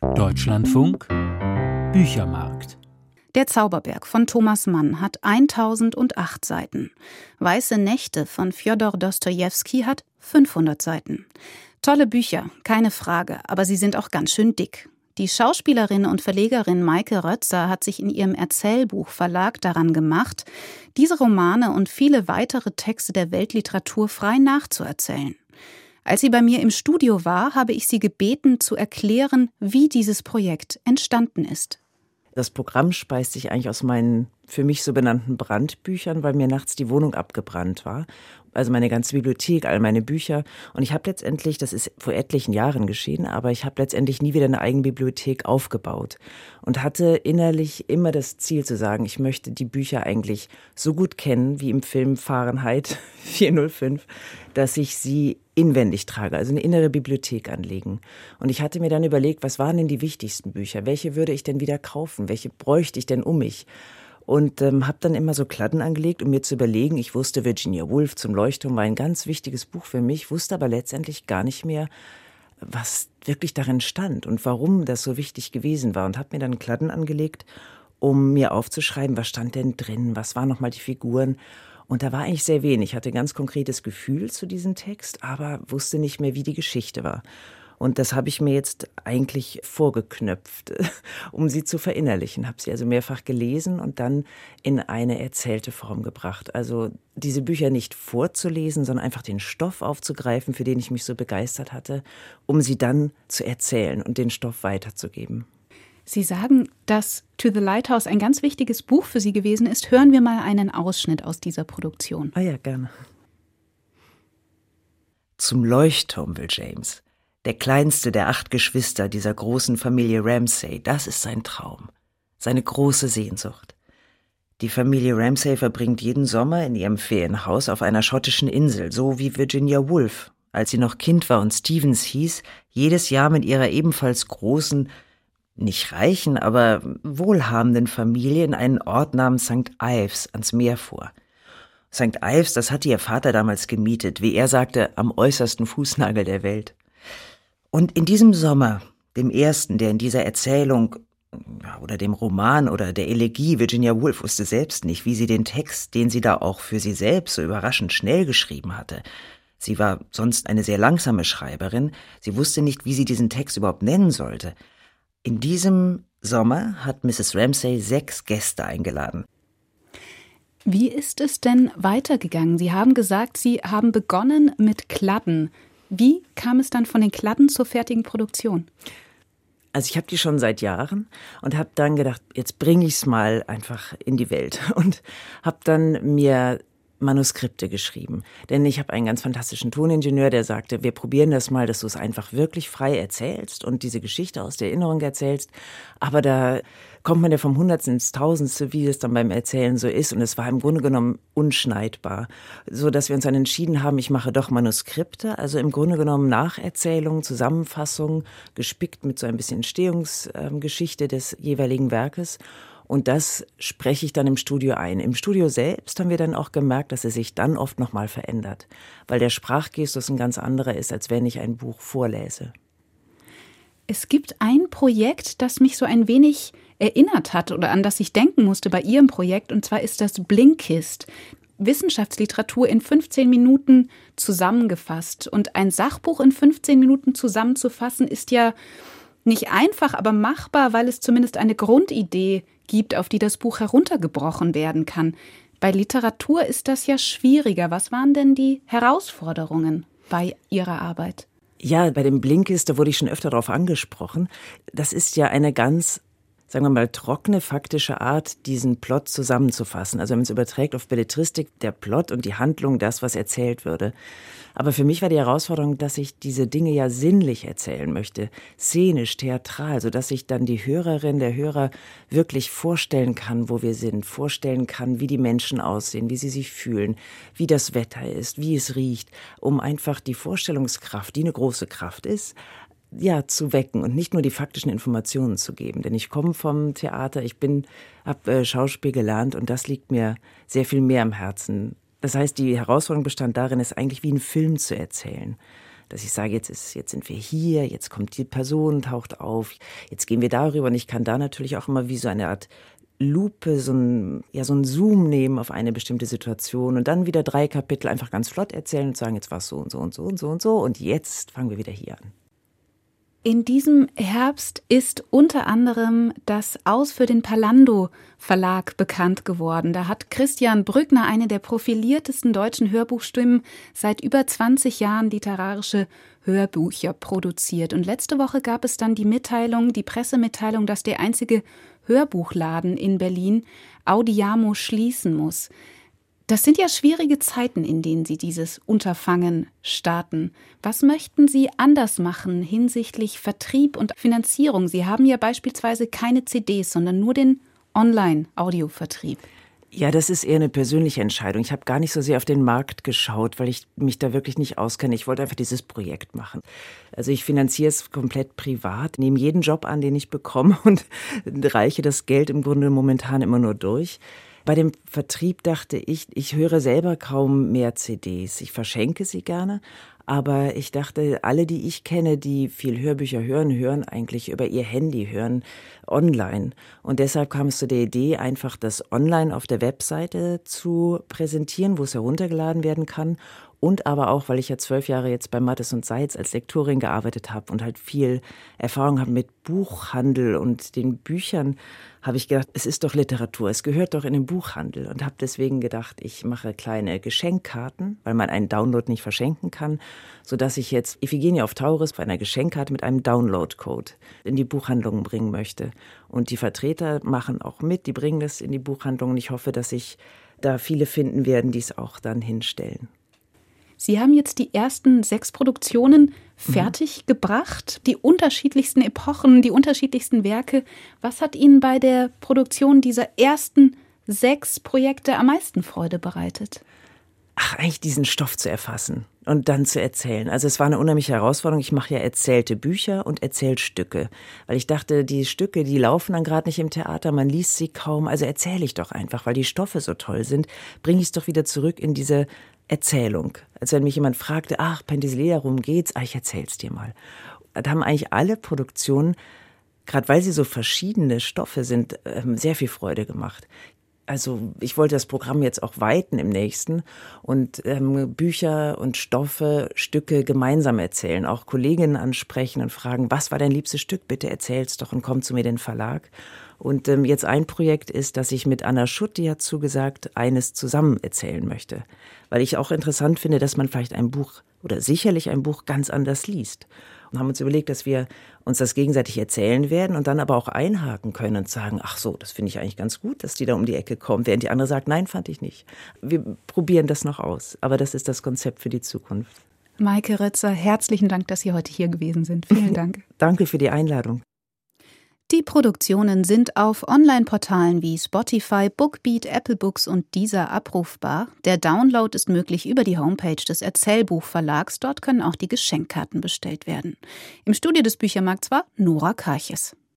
Deutschlandfunk Büchermarkt. Der Zauberberg von Thomas Mann hat 1008 Seiten. Weiße Nächte von Fjodor Dostojewski hat 500 Seiten. Tolle Bücher, keine Frage, aber sie sind auch ganz schön dick. Die Schauspielerin und Verlegerin Maike Rötzer hat sich in ihrem Erzählbuchverlag daran gemacht, diese Romane und viele weitere Texte der Weltliteratur frei nachzuerzählen. Als sie bei mir im Studio war, habe ich sie gebeten, zu erklären, wie dieses Projekt entstanden ist. Das Programm speist sich eigentlich aus meinen für mich so benannten Brandbüchern, weil mir nachts die Wohnung abgebrannt war. Also meine ganze Bibliothek, all meine Bücher. Und ich habe letztendlich, das ist vor etlichen Jahren geschehen, aber ich habe letztendlich nie wieder eine eigene Bibliothek aufgebaut. Und hatte innerlich immer das Ziel zu sagen, ich möchte die Bücher eigentlich so gut kennen, wie im Film Fahrenheit 405, dass ich sie inwendig trage, also eine innere Bibliothek anlegen. Und ich hatte mir dann überlegt, was waren denn die wichtigsten Bücher? Welche würde ich denn wieder kaufen? Welche bräuchte ich denn um mich? Und habe dann immer so Kladden angelegt, um mir zu überlegen, ich wusste, Virginia Woolf zum Leuchtturm war ein ganz wichtiges Buch für mich, wusste aber letztendlich gar nicht mehr, was wirklich darin stand und warum das so wichtig gewesen war. Und habe mir dann Kladden angelegt, um mir aufzuschreiben, was stand denn drin, was waren nochmal die Figuren. Und da war eigentlich sehr wenig. Ich hatte ein ganz konkretes Gefühl zu diesem Text, aber wusste nicht mehr, wie die Geschichte war. Und das habe ich mir jetzt eigentlich vorgeknöpft, um sie zu verinnerlichen. Habe sie also mehrfach gelesen und dann in eine erzählte Form gebracht. Also diese Bücher nicht vorzulesen, sondern einfach den Stoff aufzugreifen, für den ich mich so begeistert hatte, um sie dann zu erzählen und den Stoff weiterzugeben. Sie sagen, dass To the Lighthouse ein ganz wichtiges Buch für Sie gewesen ist. Hören wir mal einen Ausschnitt aus dieser Produktion. Ah ja, gerne. Zum Leuchtturm will James. Der kleinste der 8 Geschwister dieser großen Familie Ramsay, das ist sein Traum, seine große Sehnsucht. Die Familie Ramsay verbringt jeden Sommer in ihrem Ferienhaus auf einer schottischen Insel, so wie Virginia Woolf, als sie noch Kind war und Stevens hieß, jedes Jahr mit ihrer ebenfalls großen, nicht reichen, aber wohlhabenden Familie in einen Ort namens St. Ives ans Meer fuhr. St. Ives, das hatte ihr Vater damals gemietet, wie er sagte, am äußersten Fußnagel der Welt. Und in diesem Sommer, dem ersten, der in dieser Erzählung oder dem Roman oder der Elegie, Virginia Woolf wusste selbst nicht, wie sie den Text, den sie da auch für sie selbst so überraschend schnell geschrieben hatte. Sie war sonst eine sehr langsame Schreiberin, sie wusste nicht, wie sie diesen Text überhaupt nennen sollte. In diesem Sommer hat Mrs. Ramsay 6 Gäste eingeladen. Wie ist es denn weitergegangen? Sie haben gesagt, Sie haben begonnen mit Kladden. Wie kam es dann von den Kladden zur fertigen Produktion? Also ich habe die schon seit Jahren und habe dann gedacht, jetzt bringe ich es mal einfach in die Welt und habe dann mir Manuskripte geschrieben. Denn ich habe einen ganz fantastischen Toningenieur, der sagte, wir probieren das mal, dass du es einfach wirklich frei erzählst und diese Geschichte aus der Erinnerung erzählst. Aber da kommt man ja vom Hundertsten ins Tausendste, wie es dann beim Erzählen so ist. Und es war im Grunde genommen unschneidbar. So dass wir uns dann entschieden haben, ich mache doch Manuskripte, also im Grunde genommen Nacherzählungen, Zusammenfassungen, gespickt mit so ein bisschen Entstehungsgeschichte des jeweiligen Werkes. Und das spreche ich dann im Studio ein. Im Studio selbst haben wir dann auch gemerkt, dass es sich dann oft nochmal verändert, weil der Sprachgestus ein ganz anderer ist, als wenn ich ein Buch vorlese. Es gibt ein Projekt, das mich so ein wenig erinnert hat oder an das ich denken musste bei Ihrem Projekt, und zwar ist das Blinkist. Wissenschaftsliteratur in 15 Minuten zusammengefasst. Und ein Sachbuch in 15 Minuten zusammenzufassen ist ja nicht einfach, aber machbar, weil es zumindest eine Grundidee gibt, auf die das Buch heruntergebrochen werden kann. Bei Literatur ist das ja schwieriger. Was waren denn die Herausforderungen bei Ihrer Arbeit? Ja, bei dem Blinkist, da wurde ich schon öfter darauf angesprochen. Das ist ja eine ganz, sagen wir mal, trockene, faktische Art, diesen Plot zusammenzufassen. Also wenn man es überträgt auf Belletristik, der Plot und die Handlung, das, was erzählt würde. Aber für mich war die Herausforderung, dass ich diese Dinge ja sinnlich erzählen möchte, szenisch, theatral, sodass sich dann die Hörerin, der Hörer wirklich vorstellen kann, wo wir sind, vorstellen kann, wie die Menschen aussehen, wie sie sich fühlen, wie das Wetter ist, wie es riecht, um einfach die Vorstellungskraft, die eine große Kraft ist, ja, zu wecken und nicht nur die faktischen Informationen zu geben. Denn ich komme vom Theater, habe Schauspiel gelernt und das liegt mir sehr viel mehr am Herzen. Das heißt, die Herausforderung bestand darin, es eigentlich wie einen Film zu erzählen. dass ich sage, jetzt sind wir hier, jetzt kommt die Person, taucht auf, jetzt gehen wir darüber. Und ich kann da natürlich auch immer wie so eine Art Lupe, so ein Zoom nehmen auf eine bestimmte Situation und dann wieder 3 Kapitel einfach ganz flott erzählen und sagen, jetzt war es so und so und so und so und so und jetzt fangen wir wieder hier an. In diesem Herbst ist unter anderem das Aus für den Palando Verlag bekannt geworden. Da hat Christian Brückner, eine der profiliertesten deutschen Hörbuchstimmen, seit über 20 Jahren literarische Hörbücher produziert. Und letzte Woche gab es dann die Pressemitteilung, dass der einzige Hörbuchladen in Berlin Audiamo schließen muss. Das sind ja schwierige Zeiten, in denen Sie dieses Unterfangen starten. Was möchten Sie anders machen hinsichtlich Vertrieb und Finanzierung? Sie haben ja beispielsweise keine CDs, sondern nur den Online-Audiovertrieb. Ja, das ist eher eine persönliche Entscheidung. Ich habe gar nicht so sehr auf den Markt geschaut, weil ich mich da wirklich nicht auskenne. Ich wollte einfach dieses Projekt machen. Also ich finanziere es komplett privat, nehme jeden Job an, den ich bekomme und reiche das Geld im Grunde momentan immer nur durch. Bei dem Vertrieb dachte ich höre selber kaum mehr CDs. Ich verschenke sie gerne. Aber ich dachte, alle, die ich kenne, die viel Hörbücher hören eigentlich über ihr Handy, hören online. Und deshalb kam es zu der Idee, einfach das online auf der Webseite zu präsentieren, wo es heruntergeladen werden kann. Und aber auch, weil ich ja 12 Jahre jetzt bei Mattes und Seitz als Lektorin gearbeitet habe und halt viel Erfahrung habe mit Buchhandel und den Büchern, habe ich gedacht, es ist doch Literatur, es gehört doch in den Buchhandel. Und habe deswegen gedacht, ich mache kleine Geschenkkarten, weil man einen Download nicht verschenken kann, sodass ich jetzt Iphigenie auf Tauris bei einer Geschenkkarte mit einem Download-Code in die Buchhandlungen bringen möchte. Und die Vertreter machen auch mit, die bringen das in die Buchhandlungen. Ich hoffe, dass sich da viele finden werden, die es auch dann hinstellen. Sie haben jetzt die ersten 6 Produktionen fertig gebracht, die unterschiedlichsten Epochen, die unterschiedlichsten Werke. Was hat Ihnen bei der Produktion dieser ersten 6 Projekte am meisten Freude bereitet? Eigentlich diesen Stoff zu erfassen und dann zu erzählen. Also es war eine unheimliche Herausforderung. Ich mache ja erzählte Bücher und Erzählstücke, weil ich dachte, die Stücke, die laufen dann gerade nicht im Theater, man liest sie kaum, also erzähle ich doch einfach, weil die Stoffe so toll sind, bringe ich es doch wieder zurück in diese Erzählung. Als wenn mich jemand fragte, Penthesilea, worum geht's? Ich erzähl's dir mal. Da haben eigentlich alle Produktionen, gerade weil sie so verschiedene Stoffe sind, sehr viel Freude gemacht. Also ich wollte das Programm jetzt auch weiten im nächsten und Bücher und Stoffe, Stücke gemeinsam erzählen, auch Kolleginnen ansprechen und fragen, was war dein liebstes Stück? Bitte erzähl's doch und komm zu mir in den Verlag. Und jetzt ein Projekt ist, dass ich mit Anna Schutt, die hat zugesagt, eines zusammen erzählen möchte. Weil ich auch interessant finde, dass man vielleicht ein Buch oder sicherlich ein Buch ganz anders liest. Und haben uns überlegt, dass wir uns das gegenseitig erzählen werden und dann aber auch einhaken können und sagen, ach so, das finde ich eigentlich ganz gut, dass die da um die Ecke kommt, während die andere sagt, nein, fand ich nicht. Wir probieren das noch aus, aber das ist das Konzept für die Zukunft. Maike Rötzer, herzlichen Dank, dass Sie heute hier gewesen sind. Vielen Dank. Danke für die Einladung. Die Produktionen sind auf Online-Portalen wie Spotify, Bookbeat, Apple Books und Deezer abrufbar. Der Download ist möglich über die Homepage des Erzählbuchverlags. Dort können auch die Geschenkkarten bestellt werden. Im Studio des Büchermarkts war Nora Karches.